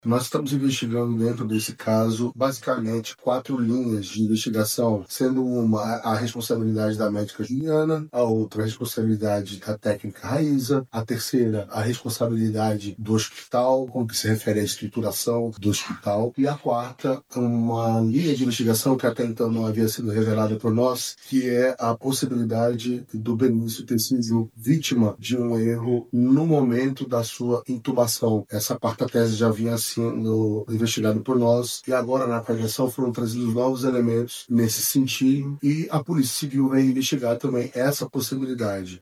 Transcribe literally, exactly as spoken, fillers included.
Nós estamos investigando dentro desse caso, basicamente, quatro linhas de investigação, sendo uma a responsabilidade da médica Juliana, a outra a responsabilidade da técnica Raíza, a terceira a responsabilidade do hospital, com que se refere à estruturação do hospital, e a quarta, uma linha de investigação que até então não havia sido revelada por nós, que é a possibilidade do Benício ter sido vítima de um erro no momento da sua intubação. Essa quarta tese já vinha sendo investigada por nós e agora na avaliação foram trazidos novos elementos nesse sentido e a Polícia Civil vai investigar também essa possibilidade.